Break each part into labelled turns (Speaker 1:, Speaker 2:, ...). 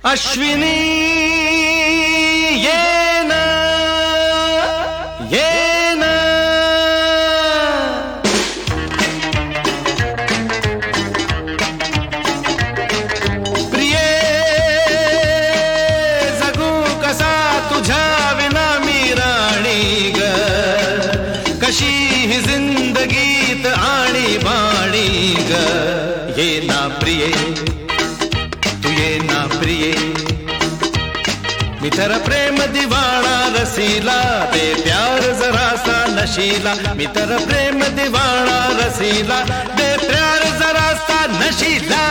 Speaker 1: अश्विनी येन येन प्रिये जगू कसा तुझ्या विना मी राणी ग कशी ही जिंदगीत आणि बाणी ग ये ना प्रिये प्रिये मी तर प्रेम दिवाणा रसीला दे प्यार जरा सा नशीला मी तर प्रेम दिवाणा रसीला दे प्यार जरा सा नशीला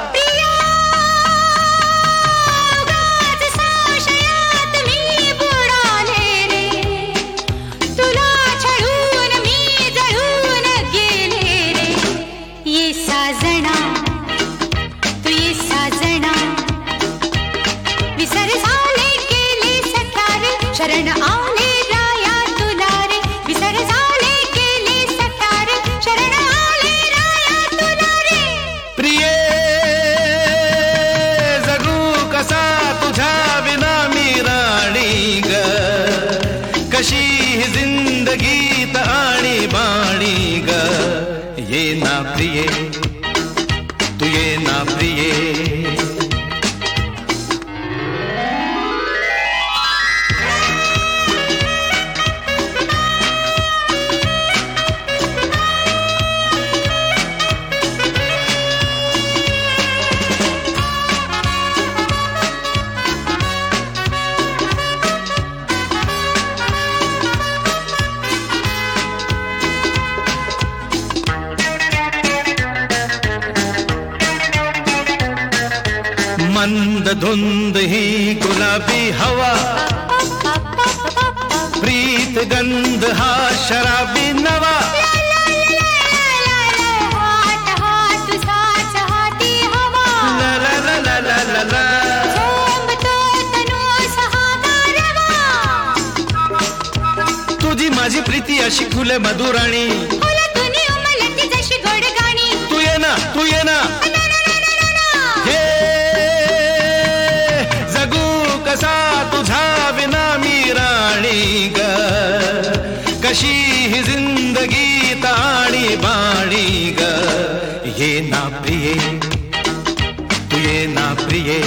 Speaker 2: शरण आले राया तुला रे विसर झाले गेले सतार शरण आले राया तुला रे
Speaker 1: प्रिये जगू कसा तुझ्या विना मी राणी ग कशी ही जिंदगीत आणि बाणी ग ये ना प्रिये तू ये ना प्रिये मंद धुंद ही गुलाबी हवा प्रीत गंध हा शराबी नवा तुझी माझी प्रीती अशी खुले मधुराणी तू ये ना तू ये ना कसा तुझा विना मी राणी ग कशी ही जिंदगीत आणि बाणी ग ये ना प्रिये तू ये ना प्रिये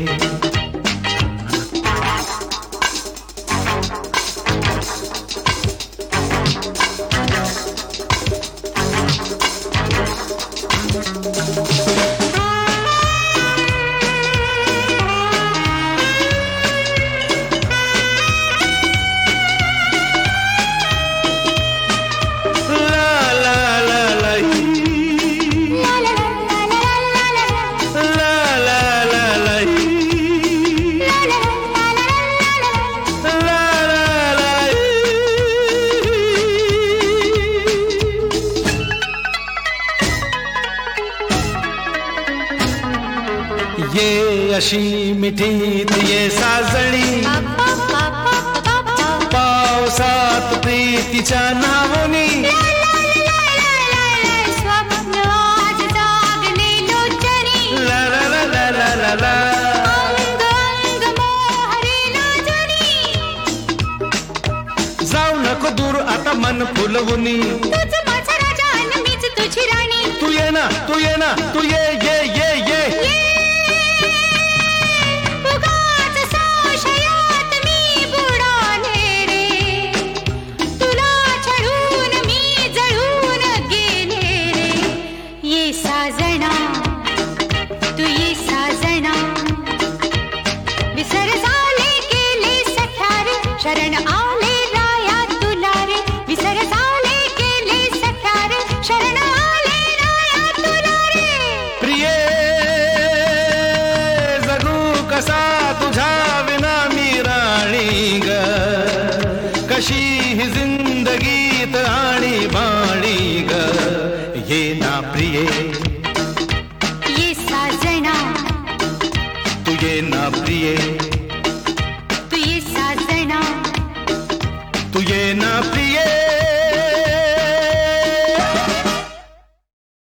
Speaker 1: ये अशी मिठीत ये साजणी पावसात प्रीतीच्या नावनी ला ला ला ला ला ला ला जाऊ नको दूर आता मन फुलवूनी
Speaker 2: तुझी राणी
Speaker 1: तू ये ना तू ये ना तू ये ये ये ये
Speaker 2: साजना तू ये साजना विसर झाले गेले सख्यारे शरण आले राया तुला रे विसर झाले गेले सख्यारे शरण आले राया तुला रे
Speaker 1: प्रिये जगू कसा तुझ्या विना मी राणी ग कशी ही जिंदगीत आणि बाणी ग ये ना प्रिये तू ये ना प्रिये
Speaker 2: तू ये साजना
Speaker 1: तू ये ना प्रिये